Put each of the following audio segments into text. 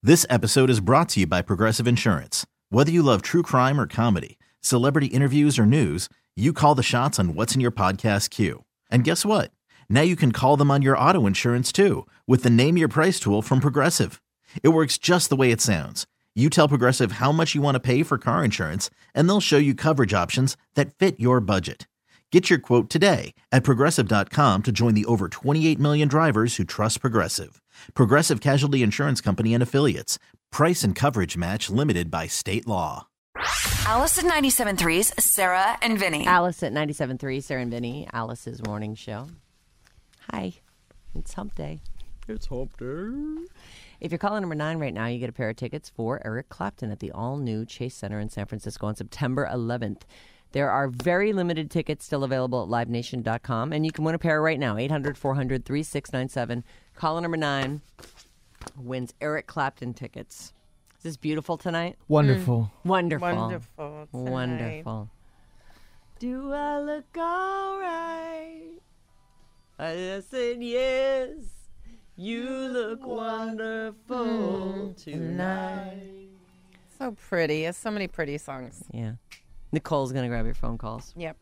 This episode is brought to you by Progressive Insurance. Whether you love true crime or comedy, celebrity interviews or news, you call the shots on what's in your podcast queue. And guess what? Now you can call them on your auto insurance too with the Name Your Price tool from Progressive. It works just the way it sounds. You tell Progressive how much you want to pay for car insurance, and they'll show you coverage options that fit your budget. Get your quote today at Progressive.com to join the over 28 million drivers who trust Progressive. Progressive Casualty Insurance Company and Affiliates. Price and coverage match limited by state law. Alice at 97.3's Sarah and Vinny. Alice at 97.3, Sarah and Vinny, Alice's morning show. Hi, it's hump day. It's hump day. If you're calling number 9 right now, you get a pair of tickets for Eric Clapton at the all-new Chase Center in San Francisco on September 11th. There are very limited tickets still available at livenation.com, and you can win a pair right now. 800-400-3697. Caller number 9 wins Eric Clapton tickets. Is this beautiful tonight? Wonderful. Wonderful. Wonderful. Tonight. Wonderful. Do I look all right? I said yes. You look wonderful tonight. So pretty. It's so many pretty songs. Yeah. Nicole's going to grab your phone calls. Yep.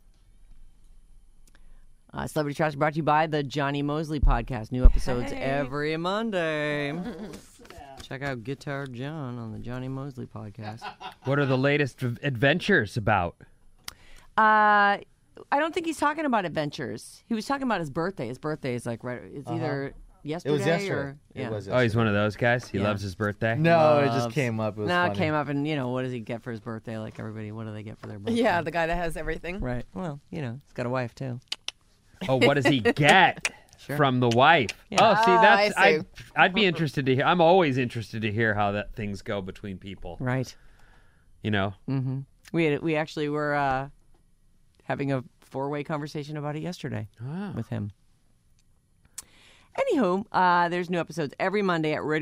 Celebrity Trash brought to you by the Johnny Mosley Podcast. New episodes every Monday. Check out Guitar John on the Johnny Mosley Podcast. What are the latest adventures about? I don't think he's talking about adventures. He was talking about his birthday. His birthday is like right. It's either yesterday, It was yesterday. or It was Oh, he's one of those guys? He Yeah. loves his birthday? No, it just came up. It was Now funny. it came up, and what does he get for his birthday? Like everybody, what do they get for their birthday? Yeah, the guy that has everything. Right. Well, he's got a wife too. Oh, what does he get from the wife? Yeah. Oh, see, that's I see. I'd be interested to hear. I'm always interested to hear how that things go between people. Right. You know? Mm-hmm. We actually were having a 4-way conversation about it yesterday with him. Anywho, there's new episodes every Monday at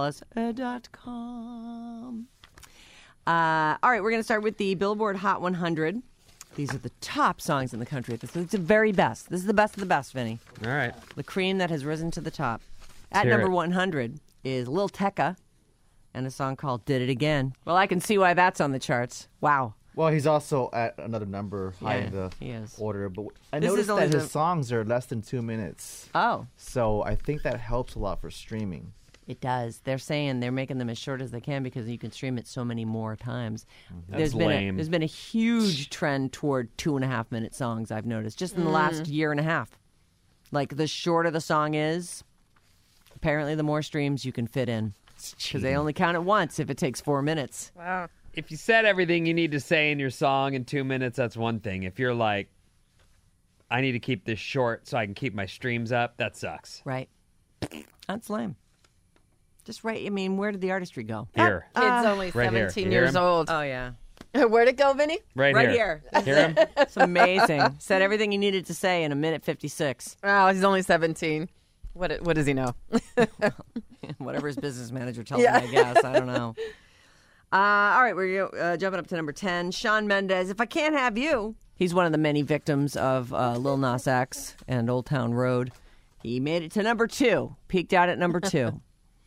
radioalice.com. All right, we're going to start with the Billboard Hot 100. These are the top songs in the country. This is the very best. This is the best of the best, Vinny. All right. The cream that has risen to the top. At hear number it. 100 is Lil Tecca and a song called Did It Again. Well, I can see why that's on the charts. Wow. Well, he's also at another number high in Yeah, the he is. order. But I This is noticed only that his the- songs are less than 2 minutes. Oh. So I think that helps a lot for streaming. It does. They're saying they're making them as short as they can because you can stream it so many more times. That's lame. There's been a huge trend toward 2.5-minute songs, I've noticed, just in the last year and a half. Like, the shorter the song is, apparently the more streams you can fit in. Because they only count it once if it takes 4 minutes. Wow. If you said everything you need to say in your song in 2 minutes, that's one thing. If you're like, I need to keep this short so I can keep my streams up, that sucks. Right. That's lame. Just right. I mean, where did the artistry go? Here. Kid's only Right here. 17 You hear years him? old. Oh, yeah. Where'd it go, Vinny? Right here. Hear him? It's amazing. Said everything you needed to say in a minute 56. Oh, he's only 17. What does he know? Whatever his business manager tells him, I guess. I don't know. All right, we're jumping up to number 10. Shawn Mendes, If I Can't Have You. He's one of the many victims of Lil Nas X and Old Town Road. He made it to number 2, peaked out at number 2.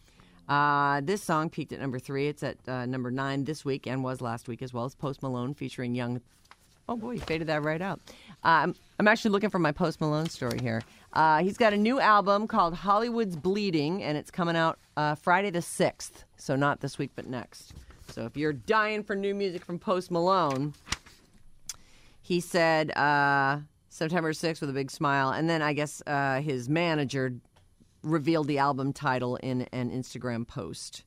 This song peaked at number 3. It's at number 9 this week and was last week as well. It's Post Malone featuring Young. Oh, boy, you faded that right out. I'm actually looking for my Post Malone story here. He's got a new album called Hollywood's Bleeding, and it's coming out Friday the 6th. So not this week, but next. So if you're dying for new music from Post Malone, he said September 6th with a big smile. And then I guess his manager revealed the album title in an Instagram post.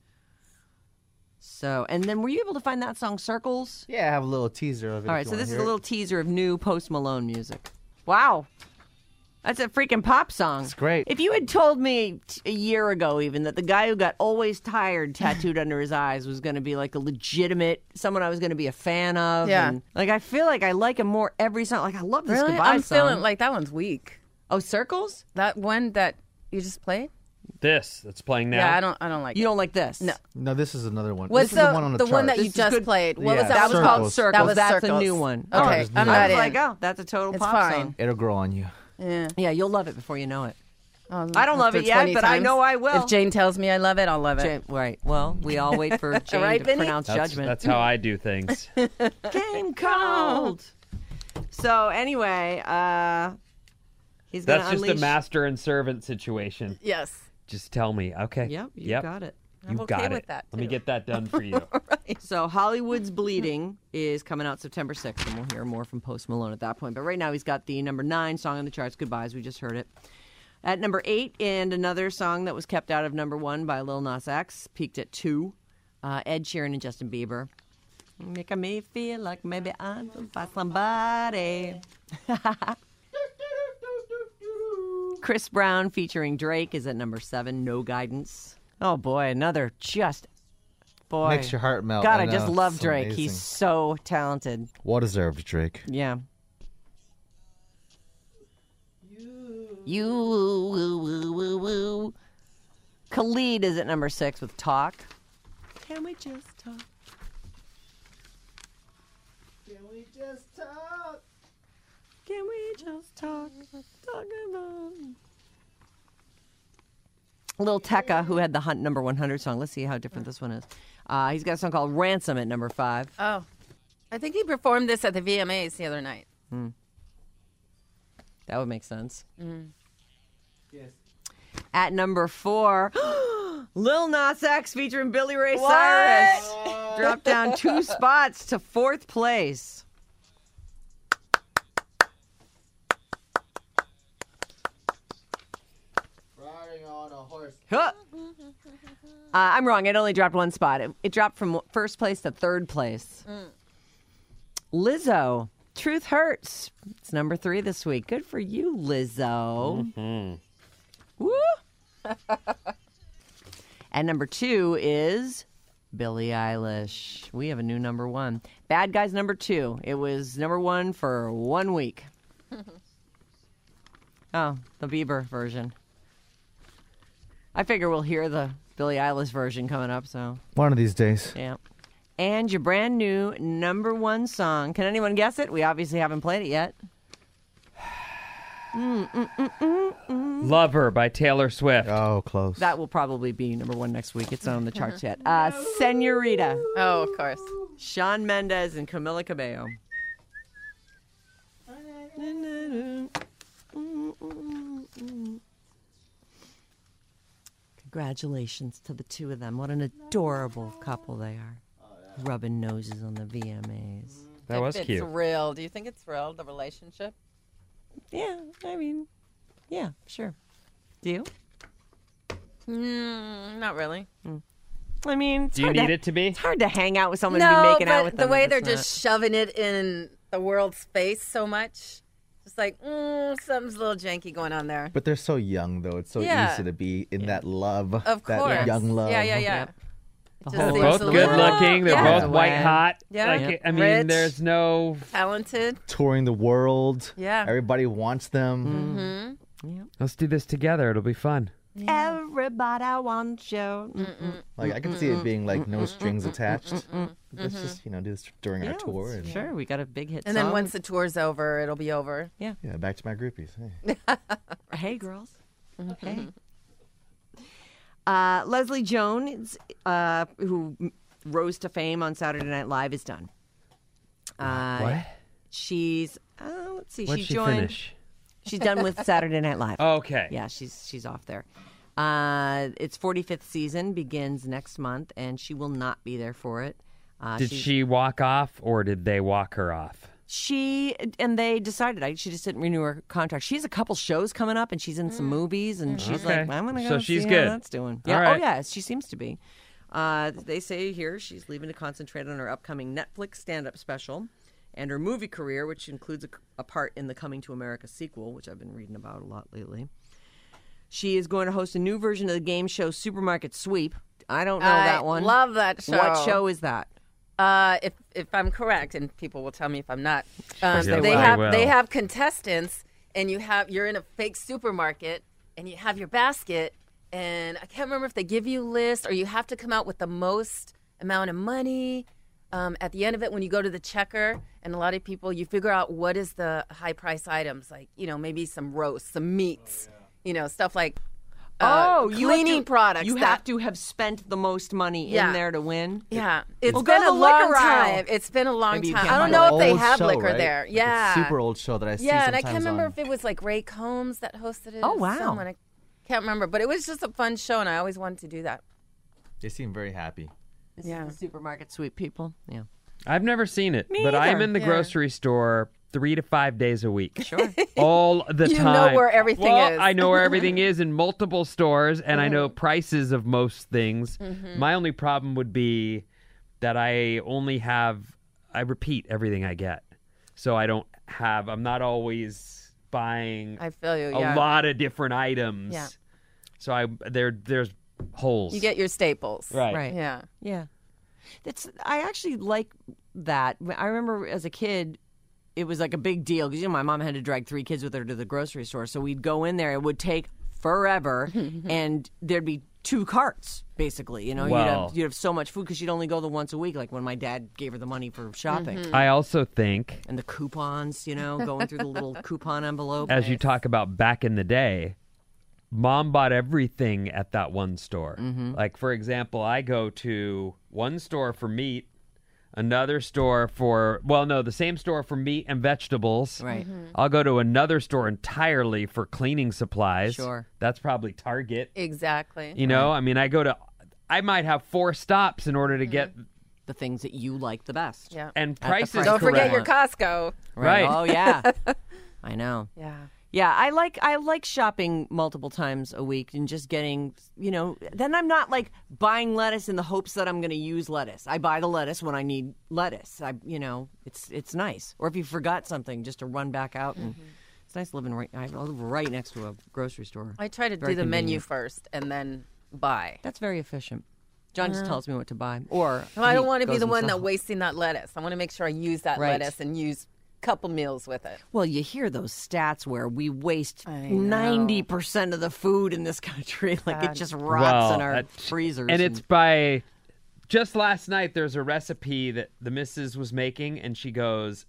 So, and then were you able to find that song, Circles? Yeah, I have a little teaser of it. All right, so this is a little teaser of new Post Malone music. Wow. That's a freaking pop song. It's great. If you had told me a year ago even that the guy who got Always Tired tattooed under his eyes was going to be like a legitimate, someone I was going to be a fan of. Yeah. And, like, I feel like I like him more every song. Like, I love this Really? Goodbye I'm song. feeling like that one's weak. Oh, Circles? That one that you just played? This that's playing now. Yeah, I don't like You it. don't like this? No. No, this is another one. What's this is the one on the, one that chart. you just played? What Yeah, was that? That was one? called Circles. That was That's a Circles. new one. Okay, there's I'm new not I in. was like, oh, that's a total It's pop fine. song. It'll grow on you. Yeah. Yeah, you'll love it before you know it. I don't love it yet, but I know I will. If Jane tells me I love it, I'll love it. Right. Well, we all wait for Jane Right, to Vinny? pronounce judgment. That's how I do things. Game called. So anyway, he's going to That's just unleash. a master and servant situation. Yes. Just tell me. Okay. Yep, you got it. You I'm okay got with it. that, Let me too. get that done for you. So Hollywood's Bleeding is coming out September 6th, and we'll hear more from Post Malone at that point. But right now he's got the number 9 song on the charts, Goodbyes. We just heard it. At number 8, and another song that was kept out of number 1 by Lil Nas X, peaked at 2, Ed Sheeran and Justin Bieber. Making me feel like maybe I'm by somebody. Chris Brown featuring Drake is at number 7, No Guidance. Oh boy, another just boy. Makes your heart melt. God, I I just know. love It's Drake. amazing. He's so talented. Well deserved, Drake. Yeah. You woo, woo, woo, woo. Khalid is at number 6 with Talk. Can we just talk? Can we just talk? Can we just talk? Talk about. Lil Tecca, who had the Hunt number 100 song. Let's see how different this one is. He's got a song called Ransom at number 5. Oh. I think he performed this at the VMAs the other night. That would make sense. Yes. At number 4, Lil Nas X featuring Billy Ray Cyrus dropped down 2 spots to 4th place. Riding on a horse. Huh. I'm wrong. It only dropped 1 spot. It dropped from 1st place to 3rd place. Lizzo, Truth Hurts. It's number 3 this week. Good for you, Lizzo. Woo! And number 2 is Billie Eilish. We have a new number 1. Bad Guys number 2. It was number 1 for 1 week. Oh, the Bieber version. I figure we'll hear the Billie Eilish version coming up, so One of these days. yeah. And your brand new number 1 song. Can anyone guess it? We obviously haven't played it yet. Lover by Taylor Swift. Oh, close. That will probably be number 1 next week. It's not on the charts yet. Senorita. Oh, of course. Shawn Mendes and Camila Cabello. Congratulations to the 2 of them. What an adorable couple they are. Rubbing noses on the VMAs. That was If cute. It's real. Do you think it's real, the relationship? Yeah, I mean, yeah, sure. Do you? Not really. I mean, it's Do you hard need to, it to be? It's hard to hang out with someone and be No, making out with but them. the way if they're it's just shoving it in the world's face so much, it's like, something's a little janky going on there. But they're so young, though. It's so Yeah. easy to be in that love. Of that course. young love. Yeah. Yep. The Just whole- seems Both a good little- looking. They're Yeah. both white hot. Yeah. Like, Yep. I mean, Rich. there's no. Talented. Touring the world. Yeah. Everybody wants them. Let's do this together. It'll be fun. Everybody wants you. Like I can see it being like no strings attached. Let's just do this during our Yeah, tour. And, Sure, we got a big hit And song. then once the tour's over, it'll be over. Yeah, back to my groupies. Hey. Hey, girls. Hey. Leslie Jones, who rose to fame on Saturday Night Live, is done. What? She's let's see. What'd she she joined. finish? She's done with Saturday Night Live. Okay. Yeah, she's off there. Its 45th season begins next month, and she will not be there for it. Did she walk off, or did they walk her off? They decided she just didn't renew her contract. She has a couple shows coming up, and she's in some movies, and she's Okay. like, I'm gonna go So see she's how good. that's doing. All Yeah. right. Oh yeah, she seems to be. They say here she's leaving to concentrate on her upcoming Netflix stand-up special and her movie career, which includes a part in the Coming to America sequel, which I've been reading about a lot lately. She is going to host a new version of the game show Supermarket Sweep. I don't know that one. Love that show. What show is that? If I'm correct, and people will tell me if I'm not, Yes, they they will. have contestants, and you're in a fake supermarket, and you have your basket, and I can't remember if they give you a list or you have to come out with the most amount of money. At the end of it, when you go to the checker, and a lot of people, you figure out what is the high price items, like maybe some roast, some meats. stuff like cleaning products. You have to have spent the most money in there to win. Yeah, it's Well, been go to a the long liquor aisle. time. It's been a long Maybe you time. can't I don't find know it. if they Old have show, liquor right? there. Like Yeah, a super old show that I see yeah, and I sometimes can't remember on. if it was like Ray Combs that hosted it. Oh, or wow. someone. I can't remember, but it was just a fun show, and I always wanted to do that. They seem very happy. This is the supermarket sweep people. Yeah. I've never seen it, Me but I'm either. in the Yeah. grocery store 3 to 5 days a week. Sure. All the You time. know where everything Well, is. I know where everything is in multiple stores, and I know prices of most things. My only problem would be that I repeat everything I get. So I'm not always buying I feel you. a Yeah, lot of different items. Yeah. So there's holes. you get your staples. Right. Right. Yeah. Yeah. I actually like that. I remember as a kid, it was like a big deal because my mom had to drag 3 kids with her to the grocery store. So we'd go in there. It would take forever, and there'd be 2 carts basically. Well- you'd have so much food because she'd only go the once a week. Like when my dad gave her the money for shopping I also think, and the coupons. Going through the little coupon envelope. as you talk about back in the day, Mom bought everything at that one store. Like, for example, I go to one store for meat, another store the same store for meat and vegetables. Right. I'll go to another store entirely for cleaning supplies. Sure. That's probably Target. Exactly. I might have 4 stops in order to get, The things that you like the best. Yeah. and the prices price Don't forget correct. your Costco. Right. Oh yeah. I know. Yeah. Yeah, I like shopping multiple times a week and just getting, then I'm not like buying lettuce in the hopes that I'm going to use lettuce. I buy the lettuce when I need lettuce. It's nice. Or if you forgot something, just to run back out and it's nice living I live right next to a grocery store. I try to Very do the menu convenient. first and then buy. That's very efficient. John just tells me what to buy. Or Well, I don't he want to be goes the one himself. that wasting that lettuce. I want to make sure I use that Right. lettuce and use a couple meals with it. Well, you hear those stats where we waste I know. 90% of the food in this country. Like it just rots Well, in our freezers. And it's by just last night there's a recipe that the missus was making, and she goes,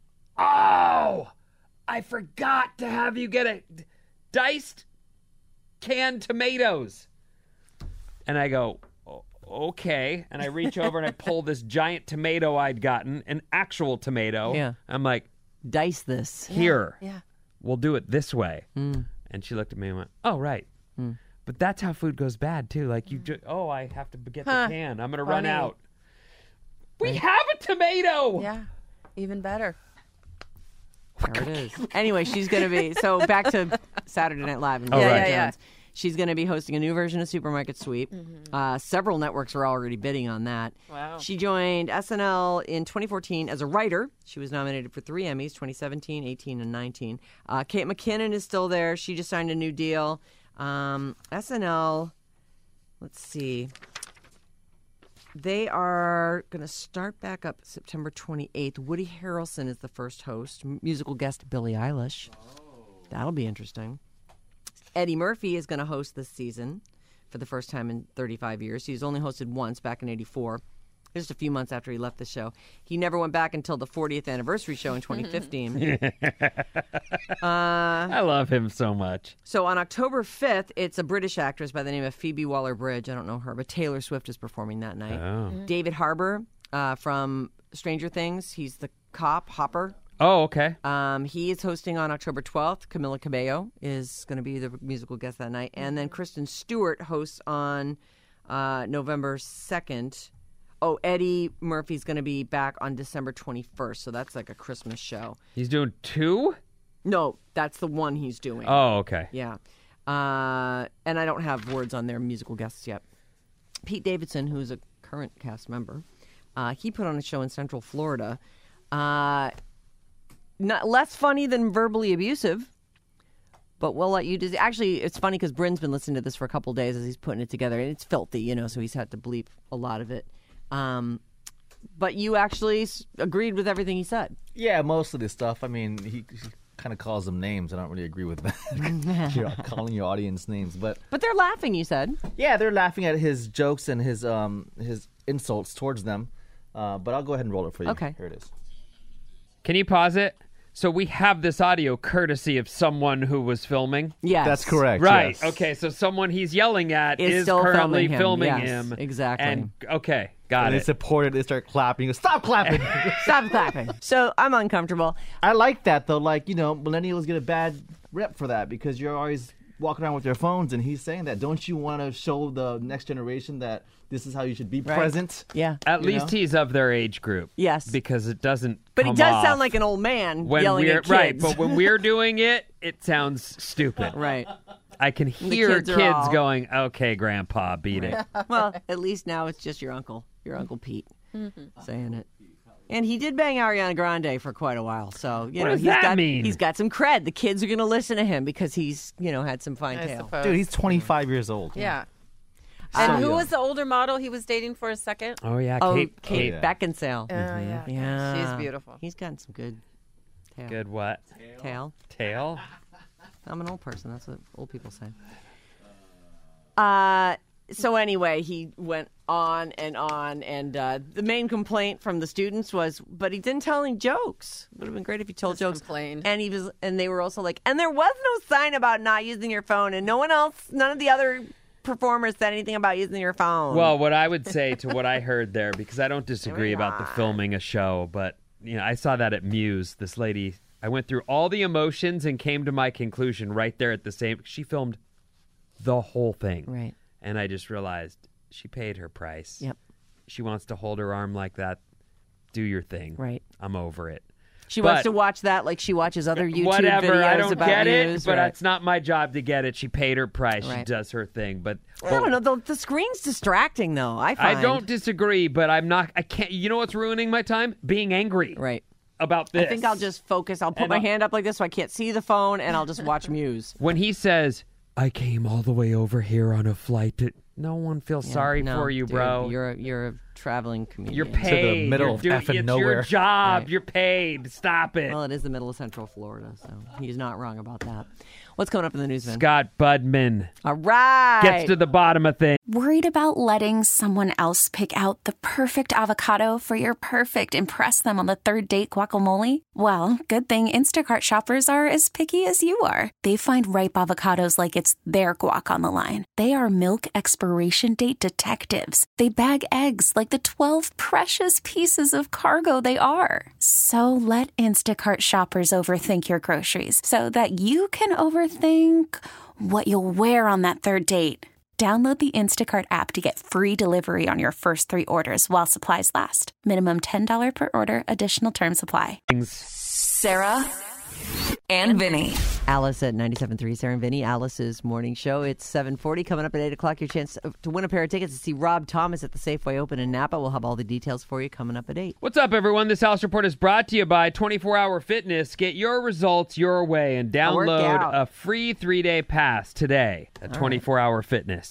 "Oh, I forgot to have you get a diced canned tomatoes." And I go, "Okay." And I reach over and I pull this giant tomato I'd gotten, an actual tomato. Yeah. I'm like, dice this. "Here, Yeah. we'll do it this way." And she looked at me and went, "Oh, right." But that's how food goes bad too. Like you just, I have to get the can. I'm gonna run Funny. out. We have a tomato. Yeah. Even better. There it is. Anyway, she's going to be, so back to Saturday Night Live and Oh, Jessica right. Yeah. Jones. She's going to be hosting a new version of Supermarket Sweep. Several networks are already bidding on that. Wow. She joined SNL in 2014 as a writer. She was nominated for 3 Emmys, 2017, 18, and 19. Kate McKinnon is still there. She just signed a new deal. SNL, let's see. They are going to start back up September 28th. Woody Harrelson is the first host. Musical guest Billie Eilish. That'll be interesting. Eddie Murphy is going to host this season for the first time in 35 years. He's only hosted once back in 84, just a few months after he left the show. He never went back until the 40th anniversary show in 2015. I love him so much. So on October 5th, it's a British actress by the name of Phoebe Waller-Bridge. I don't know her, but Taylor Swift is performing that night. David Harbour from Stranger Things. He's the cop, Hopper. Oh, okay. He is hosting on October 12th. Camila Cabello is going to be the musical guest that night. And then Kristen Stewart hosts on November 2nd. Oh, Eddie Murphy's going to be back on December 21st. So that's like a Christmas show. He's doing 2? No, that's the one he's doing. Oh, okay. Yeah. And I don't have words on their musical guests yet. Pete Davidson, who's a current cast member, he put on a show in Central Florida. Not less funny than verbally abusive, but we'll let you. Actually, it's funny because Bryn's been listening to this for a couple days as he's putting it together, and it's filthy, so he's had to bleep a lot of it. But you actually agreed with everything he said. Yeah, most of this stuff. I mean, he kind of calls them names. I don't really agree with that. You're calling your audience names, but they're laughing. You said. Yeah, they're laughing at his jokes and his insults towards them. But I'll go ahead and roll it for you. Okay. Here it is. Can you pause it? So we have this audio courtesy of someone who was filming? Yes. That's correct. Right. yes. Okay, so someone he's yelling at Is is still currently filming filming him. him. Yes, exactly. And okay, got And they it. support it. They start clapping. He goes, stop clapping. Stop clapping. So I'm uncomfortable. I like that, though. Like, millennials get a bad rep for that because you're always walking around with your phones, and he's saying that. Don't you want to show the next generation that this is how you should be present? Yeah. At least he's of their age group. Yes. Because it doesn't But he come does off sound like an old man when yelling we're at kids. right, but when we're doing it, it sounds stupid. Right. I can hear kids kids, are all- going, "Okay, Grandpa, beat it." Well, at least now it's just your Uncle Pete, saying it. And he did bang Ariana Grande for quite a while, so What does that mean? He's got some cred. The kids are going to listen to him because he's had some fine I tail. suppose. Dude, he's 25 years old. Yeah. And who young. was the older model he was dating for a second? Oh yeah, Oh, Kate. Kate yeah. Beckinsale. Yeah. Yeah, She's beautiful. He's gotten some good tail. Good what? Tail. Tail? I'm an old person. That's what old people say. So anyway, he went on, and the main complaint from the students was, but he didn't tell any jokes. Would have been great if he told jokes. complained. And they were also like, and there was no sign about not using your phone, and none of the other performers said anything about using your phone. Well, what I would say to what I heard there, because I don't disagree about the filming a show, but I saw that at Muse. This lady, I went through all the emotions and came to my conclusion right there at the same. She filmed the whole thing, right. and I just realized she paid her price. Yep. She wants to hold her arm like that. Do your thing. Right. I'm over it. She But- wants to watch that like she watches other YouTube Whatever, videos I don't about get Muse, it, but right. it's not my job to get it. She paid her price. She Right. does her thing. But I don't know. The screen's distracting, though. I find. I don't disagree, but I can't. You know what's ruining my time? Being angry Right. about this. I think I'll just focus. I'll put And my I'll- hand up like this so I can't see the phone, and I'll just watch Muse. When he says, I came all the way over here on a flight to... No one feels sorry No, for you, dude, bro. You're a traveling comedian. You're paid. middle You're of doing, effing it's nowhere. your job. Right. You're paid. Stop it. Well, it is the middle of Central Florida, so he's not wrong about that. What's coming up in the news, man? Scott Budman All right. gets to the bottom of things. Worried about letting someone else pick out the perfect avocado for your perfect impress them on the third date guacamole? Well, good thing Instacart shoppers are as picky as you are. They find ripe avocados like it's their guac on the line. They are milk expiration date detectives. They bag eggs like the 12 precious pieces of cargo they are. So let Instacart shoppers overthink your groceries so that you can overthink what you'll wear on that third date. Download the Instacart app to get free delivery on your first 3 orders while supplies last. Minimum $10 per order. Additional terms apply. Sarah and Vinny. Alice at 97.3, Sarah and Vinny, Alice's morning show. It's 7:40. Coming up at 8 o'clock, your chance to win a pair of tickets to see Rob Thomas at the Safeway Open in Napa. We'll have all the details for you coming up at 8. What's up, everyone? This House Report is brought to you by 24 Hour Fitness. Get your results your way and download workout. a free 3-day pass today at 24 Hour Fitness.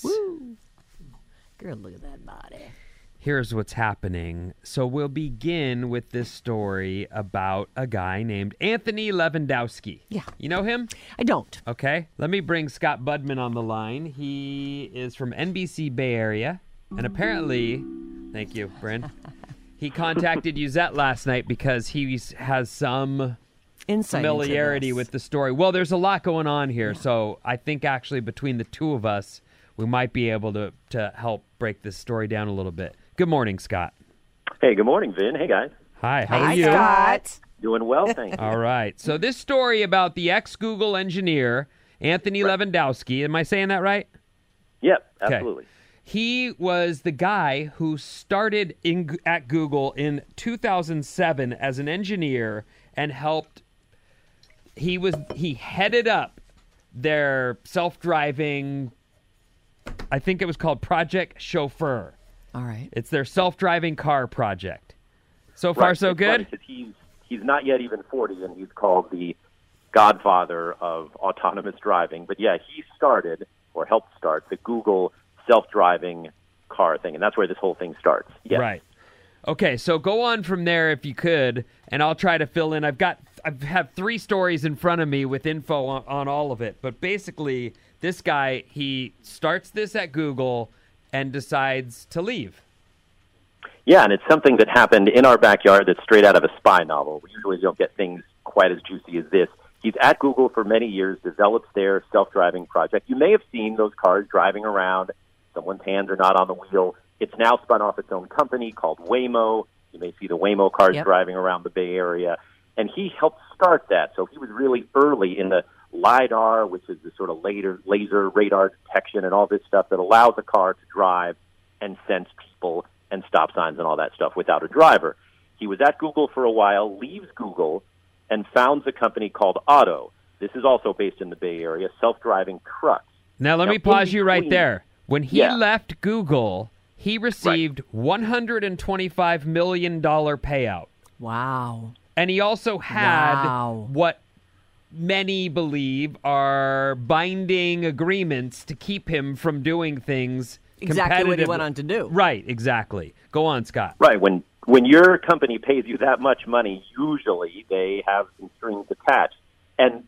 Girl, look at that body. Here's what's happening. So we'll begin with this story about a guy named Anthony Lewandowski. Yeah. You know him? I don't. Okay. Let me bring Scott Budman on the line. He is from NBC Bay Area. And apparently, thank you, Bryn. He contacted Uzette last night because he has some Insight familiarity into with the story. Well, there's a lot going on here. So I think actually between the two of us, we might be able to help break this story down a little bit. Good morning, Scott. Hey, good morning, Vin. Hey, guys. Hi, how Hi, are you? Scott. Doing well, thanks. All right. So this story about the ex-Google engineer, Anthony Lewandowski, am I saying that right? Yep, Okay. absolutely. He was the guy who started at Google in 2007 as an engineer and helped. He headed up their self-driving, I think it was called Project Chauffeur. All right. It's their self-driving car project. So far, Right, so it's good? funny 'cause he's not yet even 40, and he's called the godfather of autonomous driving. But yeah, he started, or helped start, the Google self-driving car thing, and that's where this whole thing starts. Yes. Right. Okay, so go on from there if you could, and I'll try to fill in. I have 3 stories in front of me with info on all of it. But basically, this guy, he starts this at Google and decides to leave. Yeah, and it's something that happened in our backyard that's straight out of a spy novel. We usually don't get things quite as juicy as this. He's at Google for many years, develops their self-driving project. You may have seen those cars driving around. Someone's hands are not on the wheel. It's now spun off its own company called Waymo. You may see the Waymo cars driving around the Bay Area. And he helped start that. So he was really early in the LiDAR, which is the sort of laser radar detection and all this stuff that allows a car to drive and sense people and stop signs and all that stuff without a driver. He was at Google for a while, leaves Google, and founds a company called Otto. This is also based in the Bay Area, self-driving trucks. Now, let me pause you right there. When he left Google, he received $125 million payout. Wow. And he also had what many believe are binding agreements to keep him from doing things exactly what he went on to do. Right, exactly. Go on, Scott. Right. When your company pays you that much money, usually they have some strings attached. And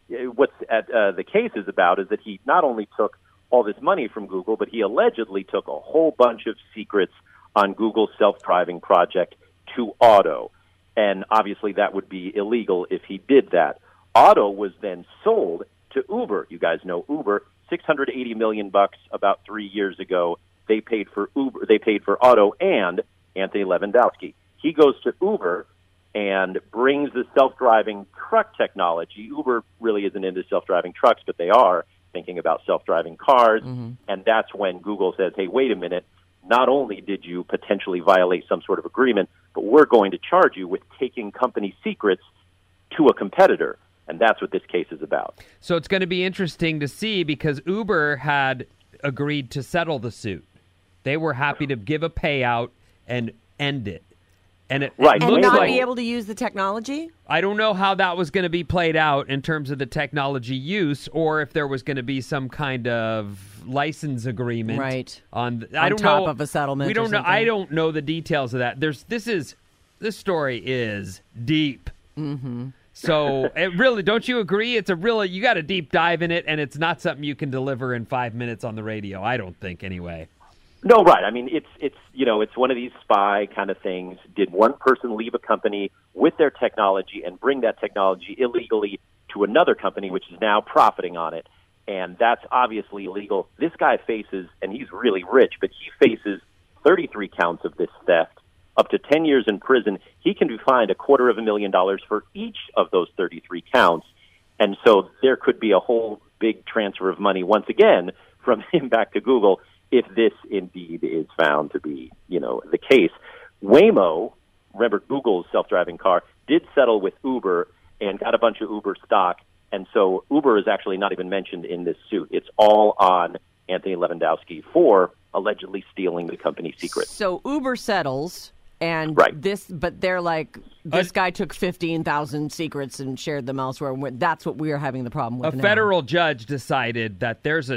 the case is about is that he not only took all this money from Google, but he allegedly took a whole bunch of secrets on Google's self-driving project to Otto. And obviously that would be illegal if he did that. Otto was then sold to Uber. You guys know Uber, $680 million about 3 years ago. They paid for Uber. They paid for Otto and Anthony Lewandowski. He goes to Uber and brings the self-driving truck technology. Uber really isn't into self-driving trucks, but they are thinking about self-driving cars. Mm-hmm. And that's when Google says, hey, wait a minute. Not only did you potentially violate some sort of agreement, but we're going to charge you with taking company secrets to a competitor. And that's what this case is about. So it's going to be interesting to see because Uber had agreed to settle the suit. They were happy to give a payout and end it. And it and not be able to use the technology? I don't know how that was going to be played out in terms of the technology use or if there was going to be some kind of license agreement on top of a settlement. We don't know. I don't know the details of that. This story is deep. Mm-hmm. So it really, don't you agree? You got to deep dive in it, and it's not something you can deliver in 5 minutes on the radio. I don't think, anyway. No, right. I mean, it's one of these spy kind of things. Did one person leave a company with their technology and bring that technology illegally to another company, which is now profiting on it? And that's obviously illegal. This guy faces, and he's really rich, but he faces 33 counts of this theft, up to 10 years in prison. He can be fined $250,000 for each of those 33 counts. And so there could be a whole big transfer of money once again from him back to Google if this indeed is found to be, the case. Waymo, remember Google's self-driving car, did settle with Uber and got a bunch of Uber stock. And so Uber is actually not even mentioned in this suit. It's all on Anthony Lewandowski for allegedly stealing the company secrets. So Uber settles, and but they're like, this guy took 15,000 secrets and shared them elsewhere. That's what we are having the problem with now. A federal judge decided that there's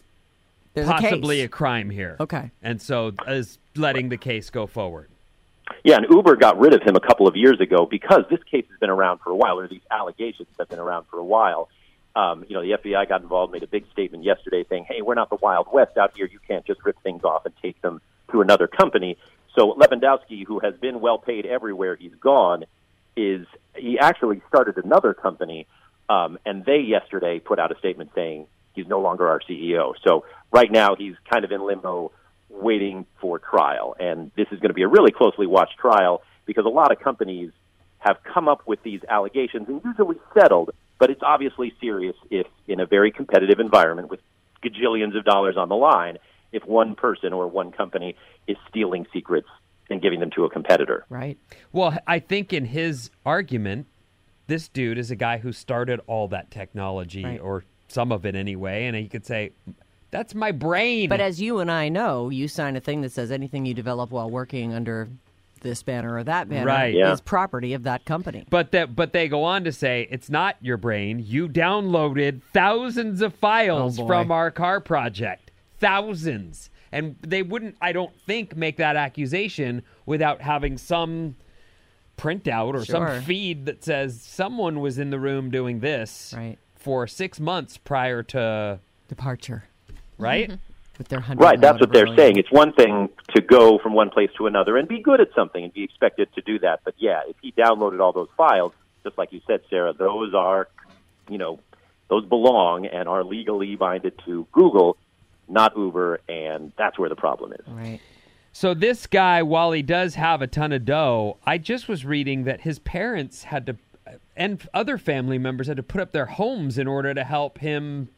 possibly a crime here. Okay. And so is letting the case go forward. Yeah, and Uber got rid of him a couple of years ago because this case has been around for a while, or these allegations have been around for a while. The FBI got involved, made a big statement yesterday saying, hey, we're not the Wild West out here. You can't just rip things off and take them to another company. So Lewandowski, who has been well paid everywhere he's gone, he actually started another company, and they yesterday put out a statement saying he's no longer our CEO. So right now he's kind of in limbo waiting for trial. And this is going to be a really closely watched trial because a lot of companies have come up with these allegations and usually settled, but it's obviously serious if in a very competitive environment with gajillions of dollars on the line, if one person or one company is stealing secrets and giving them to a competitor. Right. Well, I think in his argument, this dude is a guy who started all that technology or some of it anyway, and he could say, that's my brain. But as you and I know, you sign a thing that says anything you develop while working under this banner or that banner is property of that company. But they go on to say, it's not your brain. You downloaded thousands of files from our car project. Thousands. And they wouldn't, I don't think, make that accusation without having some printout or some feed that says someone was in the room doing this for 6 months prior to departure. Right? With their right, that's what they're saying. It's one thing to go from one place to another and be good at something and be expected to do that. But yeah, if he downloaded all those files, just like you said, Sarah, those are, those belong and are legally binded to Google, not Uber, and that's where the problem is. Right. So this guy, while he does have a ton of dough, I just was reading that his parents had to, and other family members had to put up their homes in order to help him.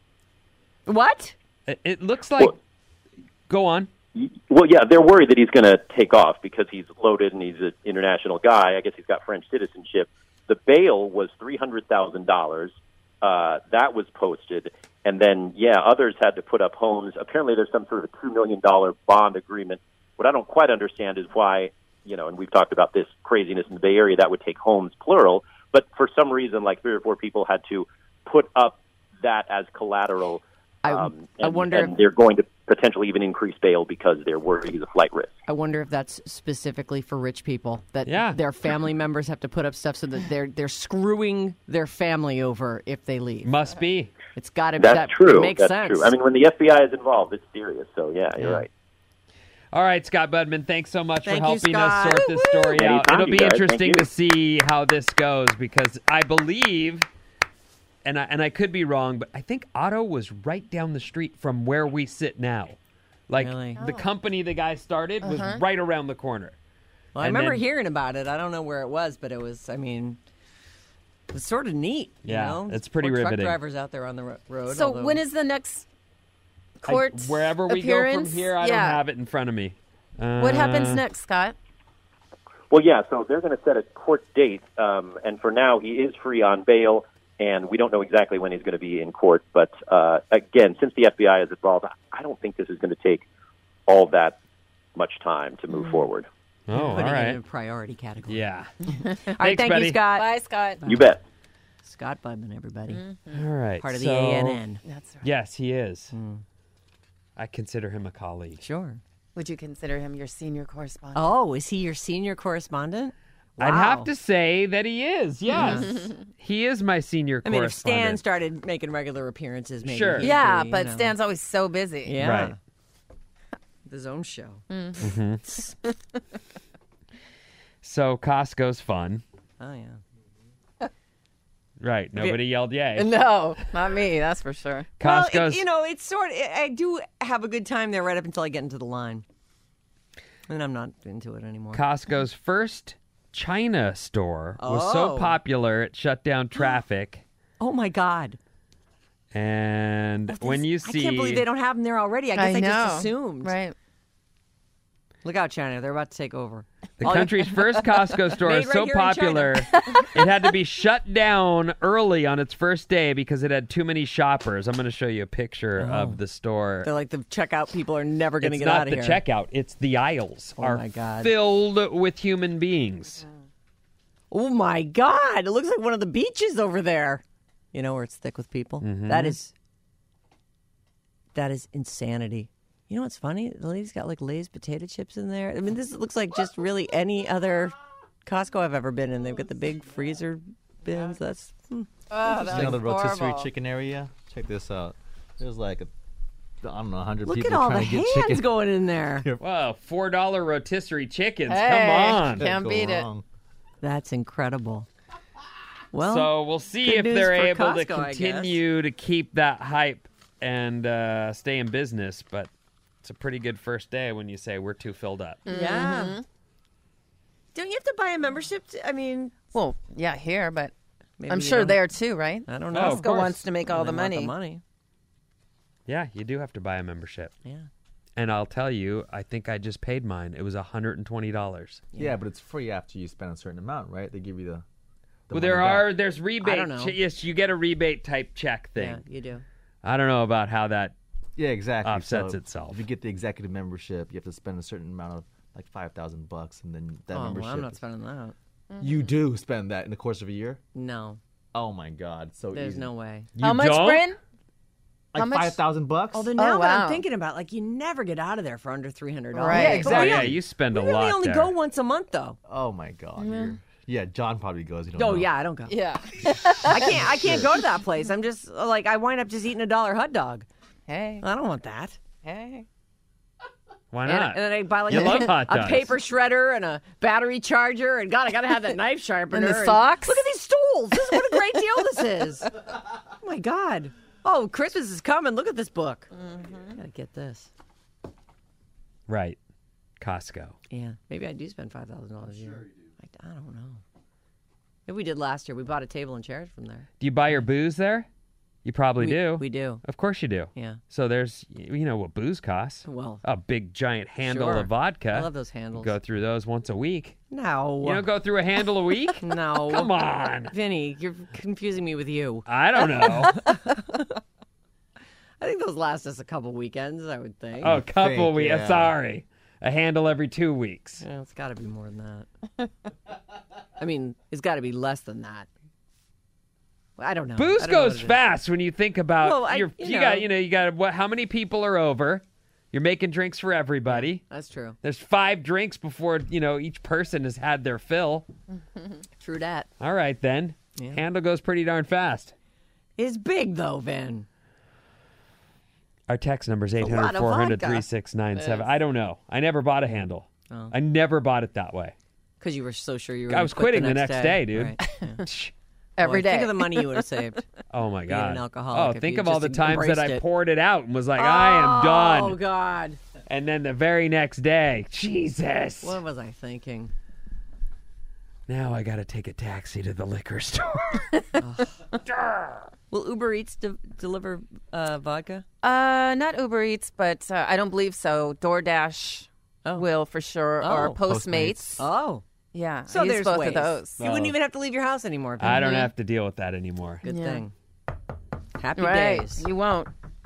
What? It looks like. Go on. Well, yeah, they're worried that he's going to take off because he's loaded and he's an international guy. I guess he's got French citizenship. The bail was $300,000. That was posted. And then, others had to put up homes. Apparently there's some sort of a $2 million bond agreement. What I don't quite understand is why, and we've talked about this craziness in the Bay Area, that would take homes, plural. But for some reason, like 3 or 4 people had to put up that as collateral. I wonder and they're going to potentially even increase bail because they're worried he's a flight risk. I wonder if that's specifically for rich people, that their family members have to put up stuff so that they're screwing their family over if they leave. Must be. It's got to be. That's true. It makes That's sense. true. I mean, when the FBI is involved, it's serious. So, you're right. All right, Scott Budman, thanks so much Thank for you, helping us Scott. sort this story out. Anytime, It'll you be guys. interesting Thank to you. see how this goes because I believe, and I could be wrong, but I think Otto was right down the street from where we sit now. Like Really? the company the guy started was right around the corner. Well, I And remember then- hearing about it. I don't know where it was, but it was, it was sort of neat. Yeah, you know? it's pretty More riveting. Truck drivers out there on the road. So although- when is the next court Wherever we appearance? go from here, I don't have it in front of me. What happens next, Scott? Well, so they're going to set a court date, and for now he is free on bail, and we don't know exactly when he's going to be in court. But again, since the FBI is involved, I don't think this is going to take all that much time to move forward. Oh, all putting it in a right. priority category. Yeah. All right, Thanks, thank buddy. you, Scott. Bye, Scott. You bet. Scott Budman, everybody. All right. Part of the so- ANN. That's right. Yes, he is. I consider him a colleague. Sure. Would you consider him your senior correspondent? Oh, is he your senior correspondent? I'd Wow. have to say that he is. Yes. He is my senior I mean, if correspondent. Stan started making regular appearances, maybe. Sure. he'd Yeah, be, but you know. Stan's always so busy. Yeah. Right. His own show. So Costco's fun. Oh, yeah. Right. Nobody yelled yay. No, not me. That's for sure. Costco's. Well, it's sort of, I do have a good time there right up until I get into the line. And I'm not into it anymore. Costco's first China store was so Oh. popular it shut down traffic. Oh, my God. And when you see, I can't believe they don't have them there already. I guess I just assumed. Right. Look out, China. They're about to take over. the country's first Costco store Made is right so here in popular, it had to be shut down early on its first day because it had too many shoppers. I'm going to show you a picture of the store. They're like the checkout people are never going to It's get not out of the here. checkout; it's the aisles Oh are my God. filled with human beings. Oh, my God. It looks like one of the beaches over there. You know, where it's thick with people. Mm-hmm. That is insanity. You know what's funny? The lady's got like Lay's potato chips in there. I mean, this looks like just really any other Costco I've ever been in. They've got the big freezer bins. That's Oh, You know the rotisserie horrible. chicken area? Check this out. There's like, I don't know, 100 look people at all the trying to get hands chicken. going in there. Wow, $4 rotisserie chickens. Hey. Come on. Can't Go beat it. wrong. That's incredible. Well, So we'll see good if news they're for able to Costco, I guess. continue to keep that hype and stay in business. But it's a pretty good first day when you say we're too filled up. yeah. Don't you have to buy a membership? I mean, Well, yeah, here, but maybe I'm you sure don't- there too, right? I don't Oh, know. of Costco course. wants to make all the They want money. money. Yeah, you do have to buy a membership. Yeah. And I'll tell you, I think I just paid mine. It was $120. Yeah, but it's free after you spend a certain amount, right? They give you the Well, money back. there's rebate. don't know. Yes, you get a rebate type check thing. Yeah, you do. I don't know about how that. Yeah, exactly. offsets So itself. If you get the executive membership, you have to spend a certain amount of like $5,000, and then that Oh, membership. well, I'm not spending that. You do spend that in the course of a year. No, Oh my God, so there's easy. no way. You How much, don't? Bryn? Like how much- $5,000. Although now that wow. I'm thinking about, like, you never get out of there for under $300. Right. Yeah, exactly. Oh, yeah, you spend a We really lot only there. go once a month, though. Oh my God. Yeah, John probably goes. You don't Oh know. yeah, I don't go. Yeah. I can't go to that place. I'm just like I wind up just eating $1 hot dog. Hey. I don't want that. Hey. Why not? And then I buy like You love hot a dogs. paper shredder and a battery charger. And God, I got to have that knife sharpener. And the socks. Look at these stools. What a great deal this is. Oh, my God. Oh, Christmas is coming. Look at this book. I got to get this. Right. Costco. Yeah. Maybe I do spend $5,000 a year. Sure you do. I don't know. Maybe we did last year. We bought a table and chairs from there. Do you buy your booze there? You probably do. We do. Of course you do. Yeah. So there's, you know what booze costs. Well, a big giant handle sure. of vodka. I love those handles. Go through those once a week. No. You don't go through a handle a week? No. Come on. Vinny, you're confusing me with you. I don't know. I think those last us a couple weekends, I would think. Oh, a couple weeks. yeah. Sorry. A handle every 2 weeks. Yeah, it's got to be more than that. I mean, it's got to be less than that. I don't know. Booze I don't know goes what it is. fast when you think about Well, you got what? How many people are over? You're making drinks for everybody. That's true. There's 5 drinks before each person has had their fill. True that. All right then. Yeah. Handle goes pretty darn fast. It's big though, Vin. Our text number is a lot of 800-400-3697. I don't know. I never bought a handle. Oh. I never bought it that way. Because you were so sure you were. I gonna was quit quitting the next day, dude. Right. Yeah. Every Boy, day. Think of the money you would have saved. Oh my Being an God. alcoholic, if think you of all just the times that I embraced it. poured it out and was like, I am done. Oh God. And then the very next day, Jesus. What was I thinking? Now I got to take a taxi to the liquor store. Will Uber Eats deliver vodka? Not Uber Eats, but I don't believe so. DoorDash will for sure, or Oh. Postmates. Oh. Yeah, So I use there's both ways. of those. You wouldn't even have to leave your house anymore. Vin. I don't have to deal with that anymore. Good Yeah. thing. Happy Right, days. you won't.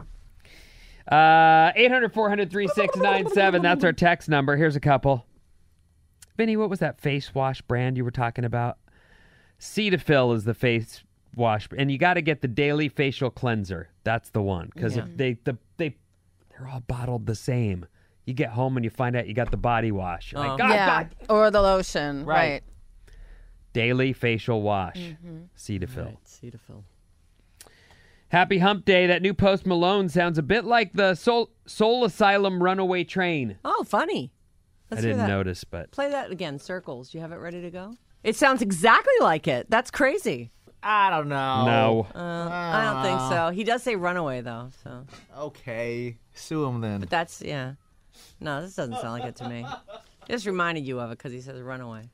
800-400-3697. That's our text number. Here's a couple. Vinny, what was that face wash brand you were talking about? Cetaphil is the face wash, and you got to get the daily facial cleanser. That's the one, because they're all bottled the same. You get home and you find out you got the body wash. You're like, God, Yeah, or the lotion. Right. Right. daily facial wash. Cetaphil. Right, Cetaphil. Happy Hump Day. That new Post Malone sounds a bit like the Soul Asylum Runaway Train. Oh, funny. I Let's hear didn't that. notice, but Play that again. Circles. You have it ready to go? It sounds exactly like it. That's crazy. I don't know. no. I don't think so. He does say runaway, though. So, Okay. Sue him then. but that's, yeah. No, this doesn't sound like it to me. Just reminded you of it because he says runaway.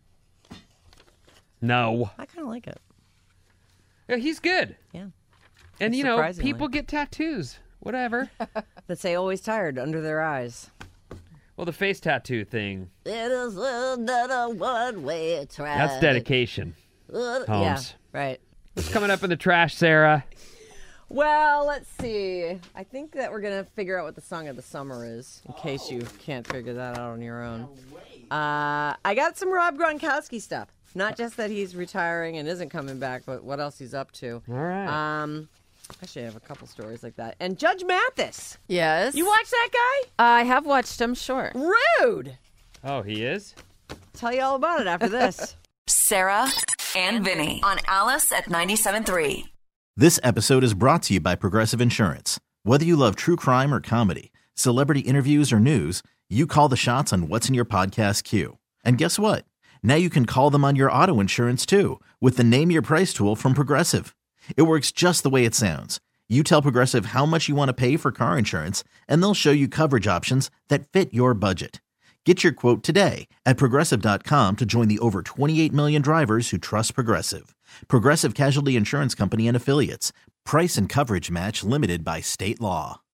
No. I kind of like it. Yeah, he's good. Yeah. And, Surprisingly. people get tattoos. Whatever. That say always tired under their eyes. Well, the face tattoo thing, It is another one-way track. that's dedication. Yeah, Holmes. right. What's coming up in the trash, Sarah? Well, let's see. I think that we're going to figure out what the song of the summer is, in case you can't figure that out on your own. I got some Rob Gronkowski stuff. Not just that he's retiring and isn't coming back, but what else he's up to. All right. Actually, I have a couple stories like that. And Judge Mathis. Yes. You watch that guy? I have watched him, sure. Rude. Oh, he is? Tell you all about it after this. Sarah and Vinny on Alice at 97.3. This episode is brought to you by Progressive Insurance. Whether you love true crime or comedy, celebrity interviews or news, you call the shots on what's in your podcast queue. And guess what? Now you can call them on your auto insurance too with the Name Your Price tool from Progressive. It works just the way it sounds. You tell Progressive how much you want to pay for car insurance, and they'll show you coverage options that fit your budget. Get your quote today at Progressive.com to join the over 28 million drivers who trust Progressive. Progressive Casualty Insurance Company and Affiliates. Price and coverage match limited by state law.